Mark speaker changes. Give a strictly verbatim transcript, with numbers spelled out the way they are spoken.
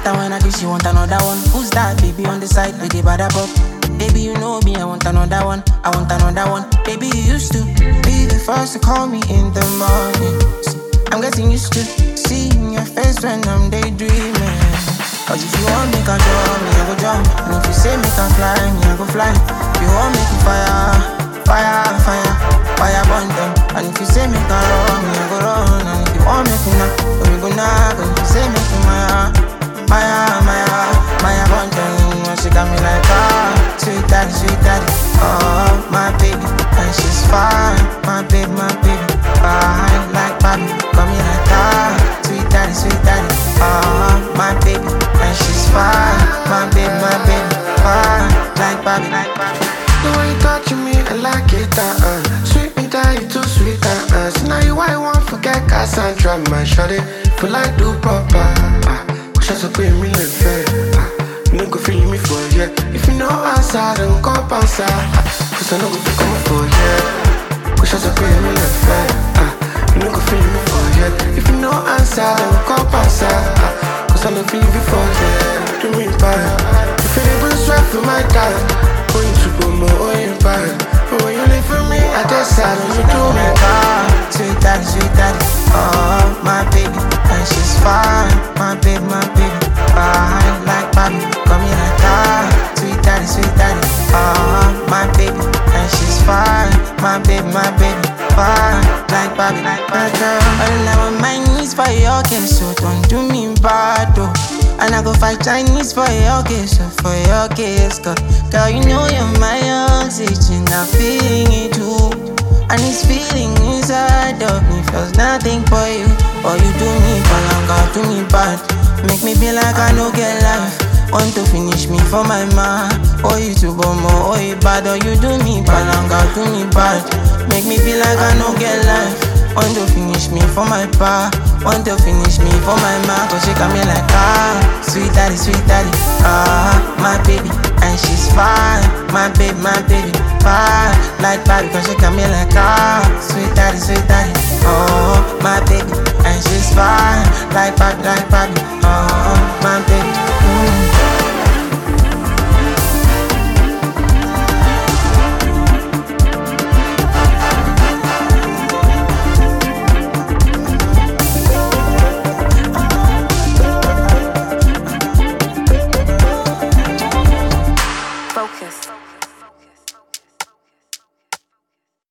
Speaker 1: matter when I kiss you, want another one. Who's that baby on the side with the bad up? Baby, you know me, I want another one. I want another one. Baby, you used to be the first to call me in the morning. I'm getting used to seeing your face when I'm daydreaming. Cause if you want me, can jump, me, I go jump. And if you say me can fly, me, I go fly. If you want me to fire, fire, fire, fire burn them. And if you say me can run, me, I go run. And if you want me to knock, we go knock. And if you say me to Maya, Maya, Maya, Maya burn them. She got me like, ah, sweet daddy, sweet daddy. Oh, my baby, and she's fine. My baby, my baby, fine like Bobby. Got me like, ah, sweet daddy, sweet daddy. Oh, my baby, and she's fine. My baby, my baby, fine like Bobby, like Bobby.
Speaker 2: The way you touching me, I like it, uh, uh. Sweet me, die, you too sweet, uh, uh. So now you I won't forget Cassandra, my shawty. Feel like do proper, uh. Wish I was pay me like fair, uh. You no go feel me for yeah. If you know answer, then come answer, uh. Cause I no go feel coming for yeah. Wish I was pay me like fair, uh. You no go feel me for yeah. If you know answer, then come answer, uh. Cause I no feel me for yeah. Do me bad. If you even sweat for my time. Going to go more in bad. But when you live for me, I decide when you do me
Speaker 1: ah, sweet daddy, sweet daddy. Oh, my baby, and she's fine. My baby, my baby, fine like Bobby. Got me like ah, sweet daddy, sweet daddy. Oh, my baby, and she's fine. My baby, my baby, fine like Bobby, like Bobby. All I want my knees for your kiss, so don't do me bad, though. And I go fight Chinese for your kiss, for your kiss, girl. Girl, you know you're my oxygen, I'm feeling it too. And this feeling inside of me feels nothing for you. Or you do me palanga, do me bad. Make me feel like I no get life. Want to finish me for my man. Oh, you too bomo, oh, you bad. Or you do me palanga, do me bad. Make me feel like I no get life. Want to finish me for my pa. Want to finish me for my man. Cause she got me like ah, sweet daddy, sweet daddy. Ah, my baby, and she's fine. My baby, my baby, fine like Bobby. Cause she got me like ah, sweet daddy, sweet daddy. Oh, my baby, and she's fine like Bobby, like Bobby. Oh, my baby. Mm.
Speaker 3: Focus.